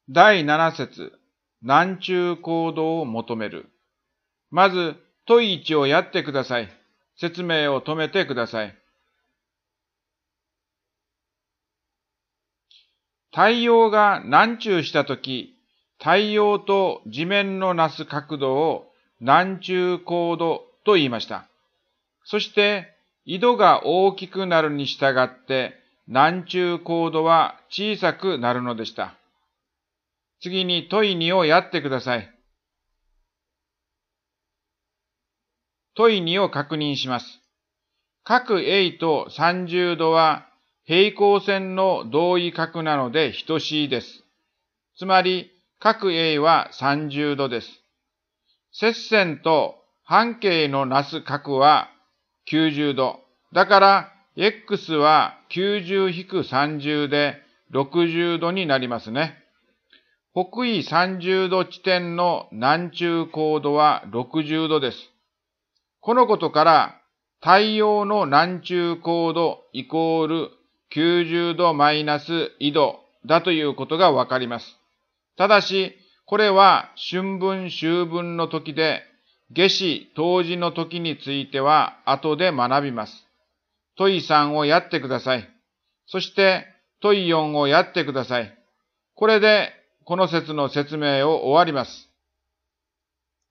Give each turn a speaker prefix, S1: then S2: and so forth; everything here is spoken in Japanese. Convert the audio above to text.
S1: 第7節、南中行動を求める。まず、問1をやってください。説明を止めてください。太陽が南中したとき、太陽と地面のなす角度を南中高度と言いました。そして、緯度が大きくなるに従って、南中高度は小さくなるのでした。次に問2をやってください。問2を確認します。角 A と30度は平行線の同位角なので等しいです。つまり、角 A は30度です。接線と半径のなす角は90度。だから、x は90-30で60度になりますね。北緯30度地点の南中高度は60度です。このことから、太陽の南中高度イコール90度マイナス緯度だということがわかります。ただし、これは春分秋分の時で、夏至冬至の時については後で学びます。問3をやってください。そして問4をやってください。これでこの説の説明を終わります。